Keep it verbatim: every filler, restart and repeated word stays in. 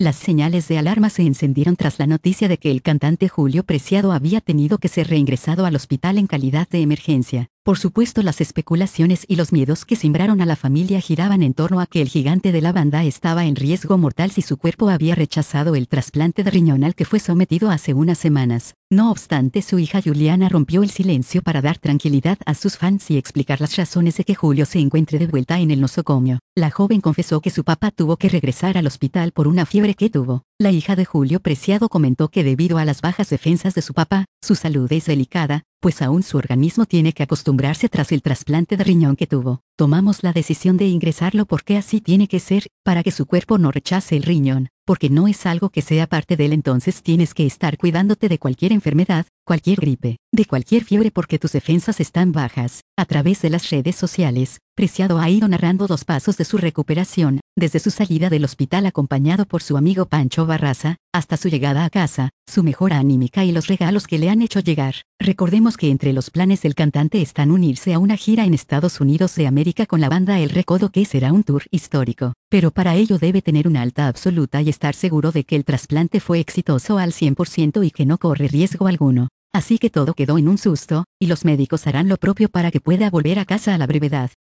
Las señales de alarma se encendieron tras la noticia de que el cantante Julio Preciado había tenido que ser reingresado al hospital en calidad de emergencia. Por supuesto, las especulaciones y los miedos que cimbraron a la familia giraban en torno a que el gigante de la banda estaba en riesgo mortal si su cuerpo había rechazado el trasplante de riñón al que fue sometido hace unas semanas. No obstante, su hija Juliana rompió el silencio para dar tranquilidad a sus fans y explicar las razones de que Julio se encuentre de vuelta en el nosocomio. La joven confesó que su papá tuvo que regresar al hospital por una fiebre que tuvo. La hija de Julio Preciado comentó que debido a las bajas defensas de su papá, su salud es delicada, pues aún su organismo tiene que acostumbrarse tras el trasplante de riñón que tuvo. Tomamos la decisión de ingresarlo porque así tiene que ser, para que su cuerpo no rechace el riñón, porque no es algo que sea parte de él, entonces tienes que estar cuidándote de cualquier enfermedad, cualquier gripe, de cualquier fiebre porque tus defensas están bajas. A través de las redes sociales, Preciado ha ido narrando los pasos de su recuperación, desde su salida del hospital acompañado por su amigo Pancho Barraza, hasta su llegada a casa, su mejora anímica y los regalos que le han hecho llegar. Recordemos que entre los planes del cantante están unirse a una gira en Estados Unidos de América con la banda El Recodo, que será un tour histórico. Pero para ello debe tener una alta absoluta y estar seguro de que el trasplante fue exitoso al cien por ciento y que no corre riesgo alguno. Así que todo quedó en un susto, y los médicos harán lo propio para que pueda volver a casa a la brevedad.